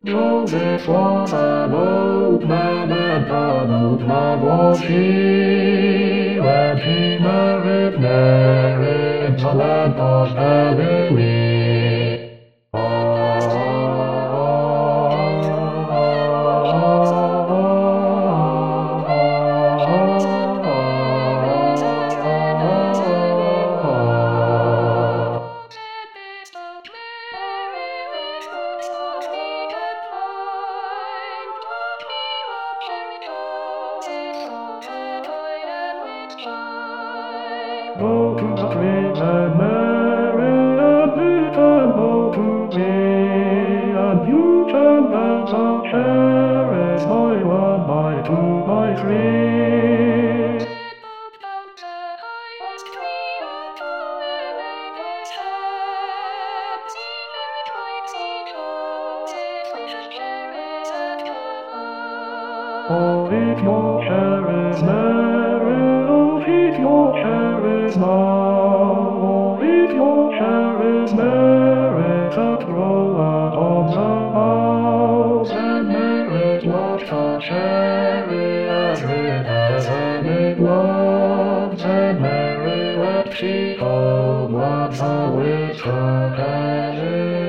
有人说那路漫漫的路漫过去，万匹马人那人唱来到山里。Oh, to me, and Mary, and Peter, oh, to me, and you shall have a share in my one, my two, my three. Oh, if your share is Mary, oh, if your share is now, oh, if your share is Mary, to grow out of the house, and Mary's watch her cherry, and rid her it was, and Mary wept she told what her with her passion.